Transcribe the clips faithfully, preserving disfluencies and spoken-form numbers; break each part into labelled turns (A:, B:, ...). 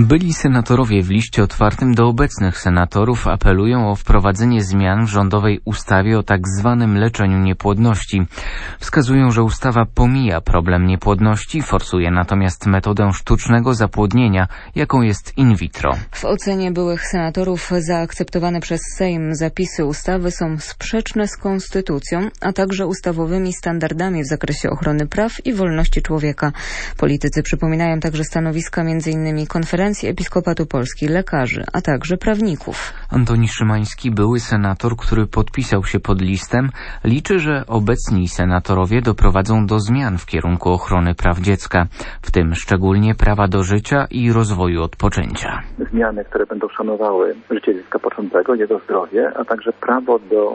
A: Byli senatorowie w liście otwartym do obecnych senatorów apelują o wprowadzenie zmian w rządowej ustawie o tak zwanym leczeniu niepłodności. Wskazują, że ustawa pomija problem niepłodności, forsuje natomiast metodę sztucznego zapłodnienia, jaką jest in vitro.
B: W ocenie byłych senatorów zaakceptowane przez Sejm zapisy ustawy są sprzeczne z konstytucją, a także ustawowymi standardami w zakresie ochrony praw i wolności człowieka. Politycy przypominają także stanowiska między innymi Konferencji Episkopatu Polski, lekarzy, a także prawników.
A: Antoni Szymański, były senator, który podpisał się pod listem, liczy, że obecni senatorowie doprowadzą do zmian w kierunku ochrony praw dziecka, w tym szczególnie prawa do życia i rozwoju od poczęcia.
C: Zmiany, które będą szanowały życie dziecka początego, jego zdrowie, a także prawo do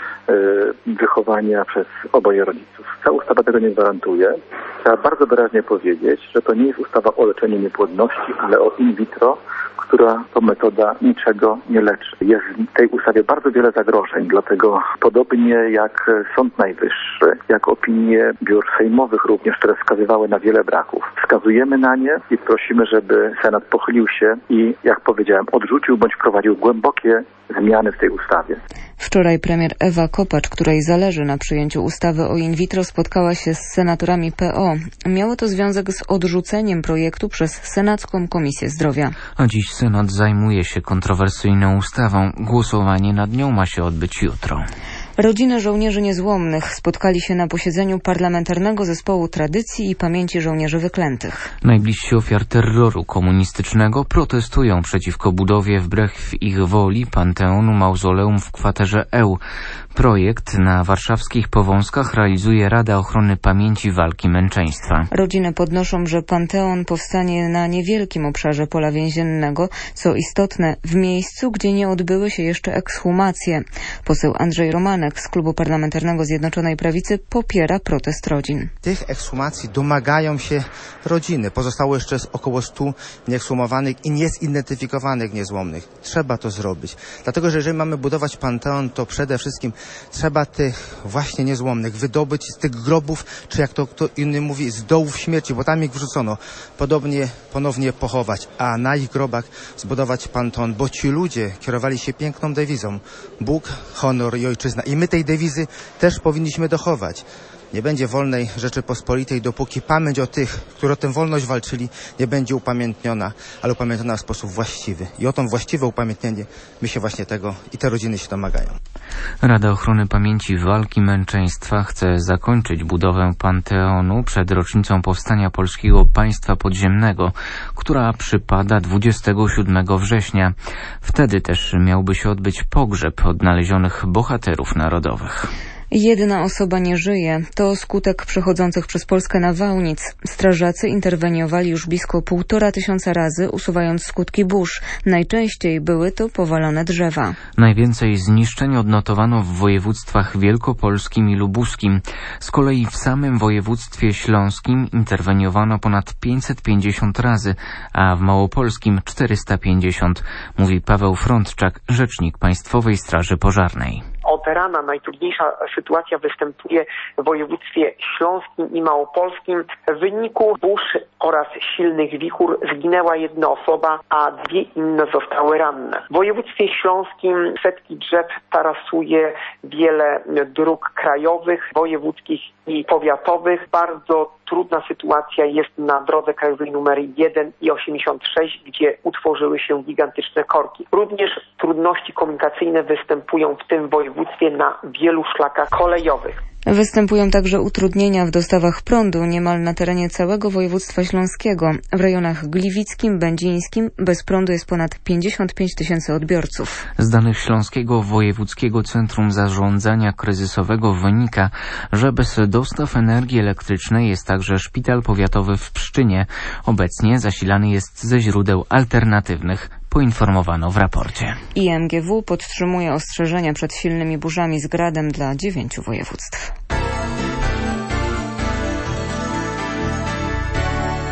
C: y, wychowania przez oboje rodziców. Ta ustawa tego nie gwarantuje. Trzeba bardzo wyraźnie powiedzieć, że to nie jest ustawa o leczeniu niepłodności, ale o in vitro, która to metoda niczego nie leczy. Jest w tej ustawie bardzo wiele zagrożeń, dlatego podobnie jak Sąd Najwyższy, jak opinie biur sejmowych również, które wskazywały na wiele braków. Wskazujemy na nie i prosimy, żeby Senat pochylił się i, jak powiedziałem, odrzucił bądź wprowadził głębokie zmiany w tej ustawie.
B: Wczoraj premier Ewa Kopacz, której zależy na przyjęciu ustawy o in vitro, spotkała się z senatorami P O. Miało to związek z odrzuceniem projektu przez Senacką Komisję Zdrowia.
A: A dziś Senat zajmuje się kontrowersyjną ustawą. Głosowanie nad nią ma się odbyć jutro.
B: Rodziny żołnierzy niezłomnych spotkali się na posiedzeniu Parlamentarnego Zespołu Tradycji i Pamięci Żołnierzy Wyklętych.
A: Najbliżsi ofiar terroru komunistycznego protestują przeciwko budowie wbrew ich woli Panteonu Mauzoleum w kwaterze Eł. Projekt na warszawskich Powązkach realizuje Rada Ochrony Pamięci Walki Męczeństwa.
B: Rodziny podnoszą, że Panteon powstanie na niewielkim obszarze pola więziennego, co istotne w miejscu, gdzie nie odbyły się jeszcze ekshumacje. Poseł Andrzej Romanek z Klubu Parlamentarnego Zjednoczonej Prawicy popiera protest rodzin.
D: Tych ekshumacji domagają się rodziny. Pozostało jeszcze około stu nieekshumowanych i niezidentyfikowanych niezłomnych. Trzeba to zrobić. Dlatego, że jeżeli mamy budować Panteon, to przede wszystkim trzeba tych właśnie niezłomnych wydobyć z tych grobów, czy jak to kto inny mówi, z dołów śmierci, bo tam ich wrzucono, podobnie ponownie pochować, a na ich grobach zbudować Panteon, bo ci ludzie kierowali się piękną dewizą: Bóg, honor i ojczyzna. I my tej dewizy też powinniśmy dochować. Nie będzie wolnej Rzeczypospolitej, dopóki pamięć o tych, którzy o tę wolność walczyli, nie będzie upamiętniona, ale upamiętniona w sposób właściwy. I o to właściwe upamiętnienie my się właśnie tego i te rodziny się domagają.
A: Rada Ochrony Pamięci Walki Męczeństwa chce zakończyć budowę Panteonu przed rocznicą powstania Polskiego Państwa Podziemnego, która przypada dwudziestego siódmego września. Wtedy też miałby się odbyć pogrzeb odnalezionych bohaterów narodowych.
B: Jedna osoba nie żyje. To skutek przechodzących przez Polskę nawałnic. Strażacy interweniowali już blisko półtora tysiąca razy, usuwając skutki burz. Najczęściej były to powalone drzewa.
A: Najwięcej zniszczeń odnotowano w województwach wielkopolskim i lubuskim. Z kolei w samym województwie śląskim interweniowano ponad pięćset pięćdziesiąt razy, a w małopolskim czterysta pięćdziesiąt, mówi Paweł Frądczak, rzecznik Państwowej Straży Pożarnej.
E: Od rana najtrudniejsza sytuacja występuje w województwie śląskim i małopolskim. W wyniku burz oraz silnych wichur zginęła jedna osoba, a dwie inne zostały ranne. W województwie śląskim setki drzew tarasuje wiele dróg krajowych, wojewódzkich i powiatowych. Bardzo trudna sytuacja jest na drodze krajowej numer jeden i osiemdziesiąt sześć, gdzie utworzyły się gigantyczne korki. Również trudności komunikacyjne występują w tym województwie na wielu szlakach kolejowych.
B: Występują także utrudnienia w dostawach prądu niemal na terenie całego województwa śląskiego. W rejonach gliwickim, będzińskim bez prądu jest ponad pięćdziesiąt pięć tysięcy odbiorców.
A: Z danych Śląskiego Wojewódzkiego Centrum Zarządzania Kryzysowego wynika, że bez dostaw energii elektrycznej jest także szpital powiatowy w Pszczynie. Obecnie zasilany jest ze źródeł alternatywnych, poinformowano w raporcie.
B: I M G W podtrzymuje ostrzeżenia przed silnymi burzami z gradem dla dziewięciu województw.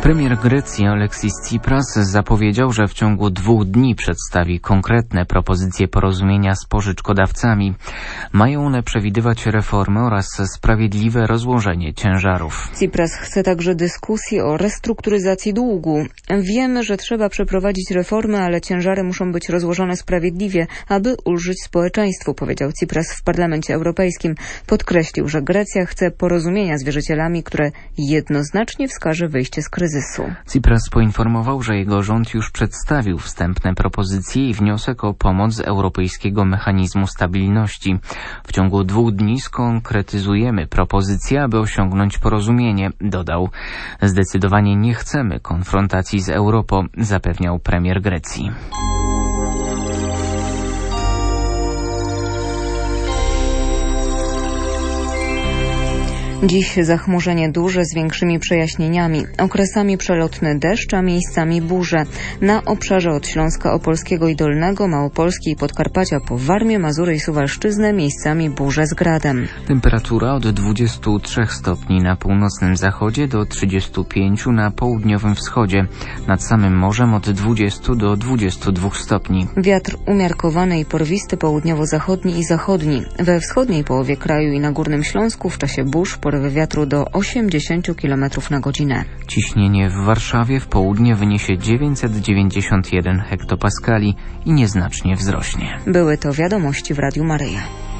A: Premier Grecji Alexis Tsipras zapowiedział, że w ciągu dwóch dni przedstawi konkretne propozycje porozumienia z pożyczkodawcami. Mają one przewidywać reformy oraz sprawiedliwe rozłożenie ciężarów.
B: Tsipras chce także dyskusji o restrukturyzacji długu. Wiemy, że trzeba przeprowadzić reformy, ale ciężary muszą być rozłożone sprawiedliwie, aby ulżyć społeczeństwu, powiedział Tsipras w Parlamencie Europejskim. Podkreślił, że Grecja chce porozumienia z wierzycielami, które jednoznacznie wskaże wyjście z kryzysu.
A: Tsipras poinformował, że jego rząd już przedstawił wstępne propozycje i wniosek o pomoc z Europejskiego Mechanizmu Stabilności. W ciągu dwóch dni skonkretyzujemy propozycje, aby osiągnąć porozumienie, dodał. Zdecydowanie nie chcemy konfrontacji z Europą, zapewniał premier Grecji.
B: Dziś zachmurzenie duże z większymi przejaśnieniami, okresami przelotny deszcz, a miejscami burze. Na obszarze od Śląska Opolskiego i Dolnego, Małopolski i Podkarpacia po Warmię, Mazury i Suwalszczyznę miejscami burze z gradem.
A: Temperatura od dwudziestu trzech stopni na północnym zachodzie do trzydziestu pięciu na południowym wschodzie. Nad samym morzem od dwudziestu do dwudziestu dwóch stopni.
B: Wiatr umiarkowany i porwisty południowo-zachodni i zachodni. We wschodniej połowie kraju i na Górnym Śląsku w czasie burz porywy wiatru do osiemdziesięciu kilometrów na godzinę.
A: Ciśnienie w Warszawie w południe wyniesie dziewięćset dziewięćdziesiąt jeden hektopaskali i nieznacznie wzrośnie.
B: Były to wiadomości w Radiu Maryja.